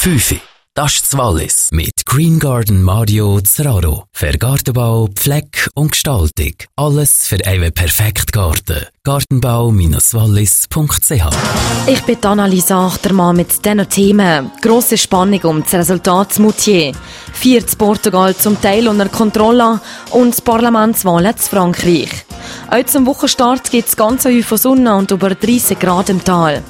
5. Das ist das Wallis mit Green Garden Mario Zeraro. Für Gartenbau, Pflege und Gestaltung. Alles für einen perfekten Garten. Gartenbau-wallis.ch. Ich bin Annalisa Achtermann mit diesen Themen. Grosse Spannung um das Resultat Moutier. 4 zu Portugal zum Teil unter Kontrolle und die Parlamentswahlen zu Frankreich. Auch zum Wochenstart gibt es ganz viel Sonne und über 30 Grad im Tal.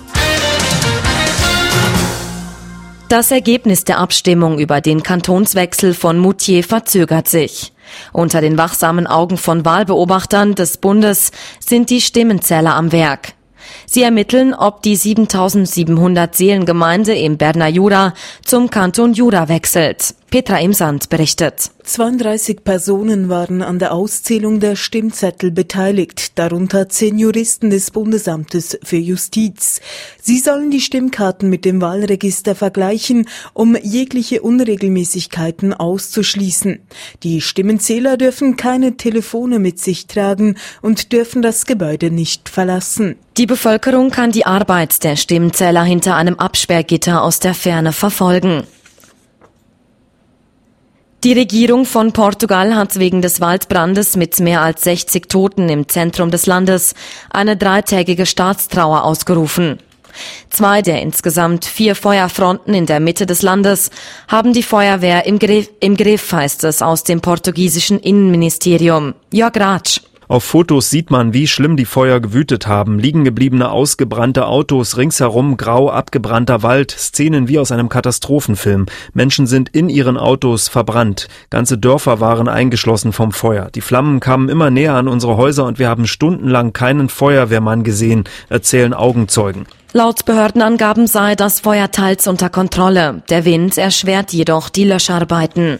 Das Ergebnis der Abstimmung über den Kantonswechsel von Moutier verzögert sich. Unter den wachsamen Augen von Wahlbeobachtern des Bundes sind die Stimmenzähler am Werk. Sie ermitteln, ob die 7700 Seelengemeinde im Berner Jura zum Kanton Jura wechselt. Petra Imsand berichtet. 32 Personen waren an der Auszählung der Stimmzettel beteiligt, darunter 10 Juristen des Bundesamtes für Justiz. Sie sollen die Stimmkarten mit dem Wahlregister vergleichen, um jegliche Unregelmäßigkeiten auszuschließen. Die Stimmenzähler dürfen keine Telefone mit sich tragen und dürfen das Gebäude nicht verlassen. Die Bevölkerung kann die Arbeit der Stimmenzähler hinter einem Absperrgitter aus der Ferne verfolgen. Die Regierung von Portugal hat wegen des Waldbrandes mit mehr als 60 Toten im Zentrum des Landes eine 3-tägige Staatstrauer ausgerufen. 2 der insgesamt 4 Feuerfronten in der Mitte des Landes haben die Feuerwehr im Griff, heißt es aus dem portugiesischen Innenministerium. Jörg Ratsch. Auf Fotos sieht man, wie schlimm die Feuer gewütet haben. Liegengebliebene, ausgebrannte Autos, ringsherum grau abgebrannter Wald, Szenen wie aus einem Katastrophenfilm. Menschen sind in ihren Autos verbrannt. Ganze Dörfer waren eingeschlossen vom Feuer. Die Flammen kamen immer näher an unsere Häuser und wir haben stundenlang keinen Feuerwehrmann gesehen, erzählen Augenzeugen. Laut Behördenangaben sei das Feuer teils unter Kontrolle. Der Wind erschwert jedoch die Löscharbeiten.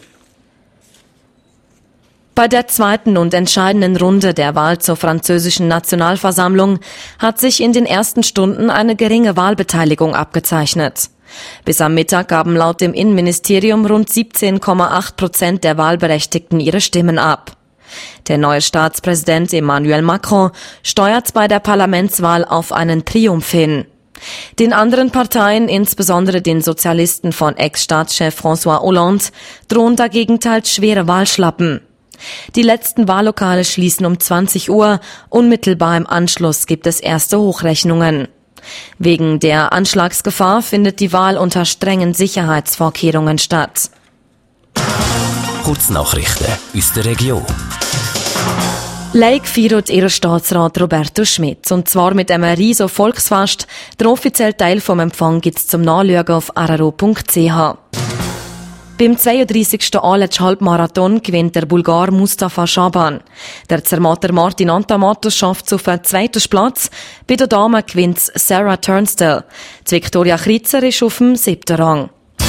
Bei der zweiten und entscheidenden Runde der Wahl zur französischen Nationalversammlung hat sich in den ersten Stunden eine geringe Wahlbeteiligung abgezeichnet. Bis am Mittag gaben laut dem Innenministerium rund 17,8% der Wahlberechtigten ihre Stimmen ab. Der neue Staatspräsident Emmanuel Macron steuert bei der Parlamentswahl auf einen Triumph hin. Den anderen Parteien, insbesondere den Sozialisten von Ex-Staatschef François Hollande, drohen dagegen teils schwere Wahlschlappen. Die letzten Wahllokale schließen um 20 Uhr. Unmittelbar im Anschluss gibt es erste Hochrechnungen. Wegen der Anschlagsgefahr findet die Wahl unter strengen Sicherheitsvorkehrungen statt. Kurznachrichten aus der Region. Leik feiert ihren Staatsrat Roberto Schmidt. Und zwar mit einem riesen Volksfest. Der offizielle Teil vom Empfang gibt's zum Nachschauen auf araro.ch. Beim 32. Aletsch-Halbmarathon gewinnt der Bulgar Mustafa Schaban. Der Zermatter Martin Antamatos schafft es auf den 2. Platz. Bei der Dame gewinnt Sarah Turnstall. Die Viktoria Kritzer ist auf dem 7. Rang.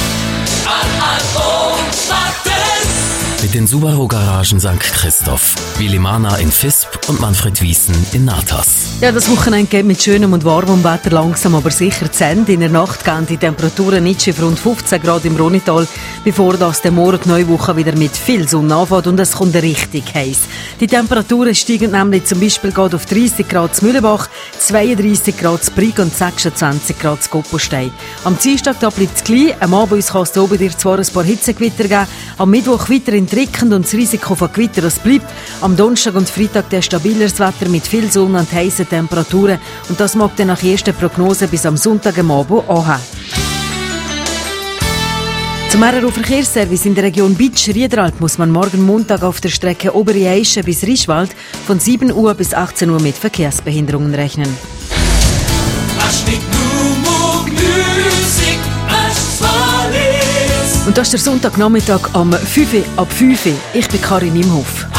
Mit den Subaru-Garagen St. Christoph, Willimana in Visp und Manfred Wiesen in Natas. Ja, das Wochenende geht mit schönem und warmem Wetter langsam, aber sicher zu Ende. In der Nacht gehen die Temperaturen nicht auf rund 15 Grad im Rhonital, bevor das der Morgen die neue Woche wieder mit viel Sonne anfängt und es kommt richtig heiß. Die Temperaturen steigen nämlich zum Beispiel gerade auf 30 Grad zu Mühlenbach, 32 Grad zu Brig und 26 Grad zu Goppostein. Am Dienstag da bleibt es gleich. Am Abend kann es oben dir zwar ein paar Hitzegewitter geben, am Mittwoch weiter in drückend und das Risiko von Gewitter, das bleibt. Am Donnerstag und Freitag der stabileres Wetter mit viel Sonne und heißen Temperaturen. Und das mag dann nach ersten Prognose bis am Sonntag am Abend anhaben. Zum RRO-Verkehrsservice in der Region Bitsch-Riederalp muss man morgen Montag auf der Strecke Obere Eische bis Rischwald von 7 Uhr bis 18 Uhr mit Verkehrsbehinderungen rechnen. Und das ist der Sonntagnachmittag am 5 ab 5. Ich bin Karin Imhoff.